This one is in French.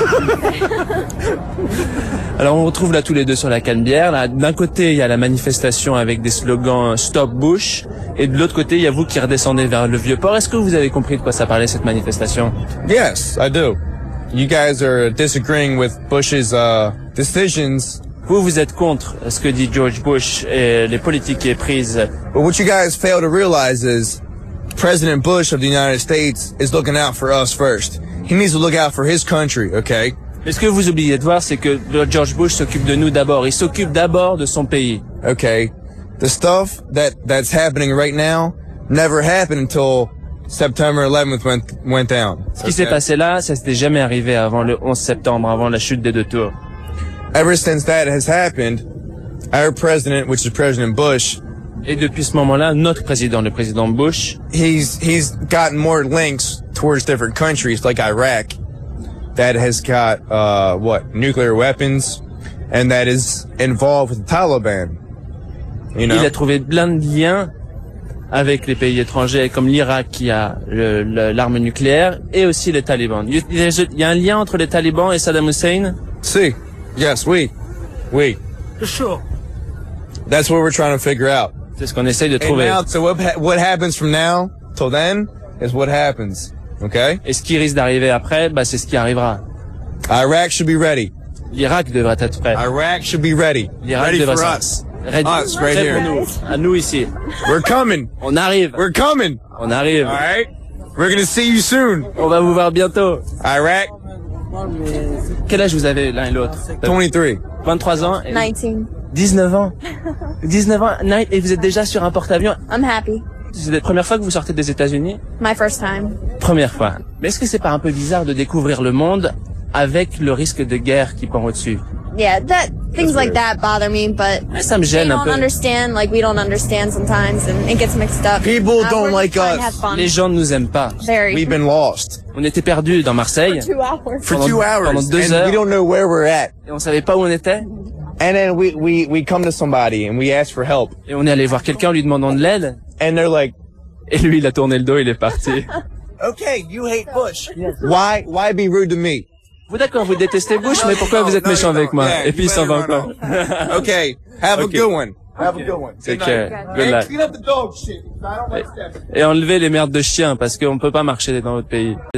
Alors on retrouve là tous les deux sur la Canebière. Là, d'un côté, il y a la manifestation avec des slogans Stop Bush, et de l'autre côté, il y a vous qui redescendez vers le Vieux-Port. Est-ce que vous avez compris de quoi ça parlait cette manifestation? Yes, I do. You guys are disagreeing with Bush's decisions. Vous êtes contre ce que dit George Bush et les politiques qui est prises. But what you guys fail to realize is President Bush of the United States is looking out for us first. He needs to look out for his country, okay? Mais ce que vous oubliez de voir, c'est que George Bush s'occupe de nous d'abord. Il s'occupe d'abord de son pays. Okay. The stuff that's happening right now never happened until September 11th went down. Ce qui s'est passé là, ça s'était jamais arrivé avant le 11 septembre, avant la chute des deux tours. Ever since that has happened, our president, which is President Bush, et depuis ce moment-là, notre président, le président Bush, he's gotten more links towards different countries like Iraq that has got nuclear weapons and that is involved with the Taliban. You know? Il a trouvé plein de liens avec les pays étrangers comme l'Irak qui a l'arme nucléaire et aussi les talibans. Il y a un lien entre les talibans et Saddam Hussein? Si. Yes, we. Sure. That's what we're trying to figure out. C'est ce qu'on essaye de trouver. And now, so what happens from now till then is what happens. Okay? Et ce qui risque d'arriver après, c'est ce qui arrivera. Iraq should be ready. L'Irak devrait être prêt. Iraq should be ready. L'Irak ready devrait for être us. Ready. Us, right prêt here. pour nous. À nous ici. We're coming. On arrive. We're coming. On arrive. All right? We're gonna see you soon. On va vous voir bientôt. Iraq. Quel âge vous avez l'un et l'autre? 23. 23 ans. 19. 19 ans. 19 ans. Et vous êtes déjà sur un porte-avions. I'm happy. C'est la première fois que vous sortez des États-Unis? My first time. Première fois. Mais est-ce que c'est pas un peu bizarre de découvrir le monde avec le risque de guerre qui pend au-dessus? Yeah, things like that bother me, but ça me they gêne un don't peu. understand, like we don't understand sometimes, and it gets mixed up. People don't we're like trying to us. have fun. Les gens ne nous aiment pas. Very. We've been lost On était perdus dans Marseille For 2 hours. for Pendant- 2 hours, pendant 2 and heures. we don't know where we're at. et on savait pas où on était. And then we come to somebody and we ask for help, Et on est allé voir quelqu'un en lui demandant de l'aide. and they're like, Et lui, il a tourné le dos, il est parti. "Okay, you hate Bush. Why be rude to me?" Vous d'accord, vous détestez Bush, mais pourquoi vous êtes No, méchant no, avec moi? yeah, Et puis il s'en va encore. Okay, have Okay. a good one. Have a good one. C'est Good que, night. good Hey, luck. clean up the dog shit. I don't like that. Et enlever les merdes de chiens, parce qu'on peut pas marcher dans votre pays.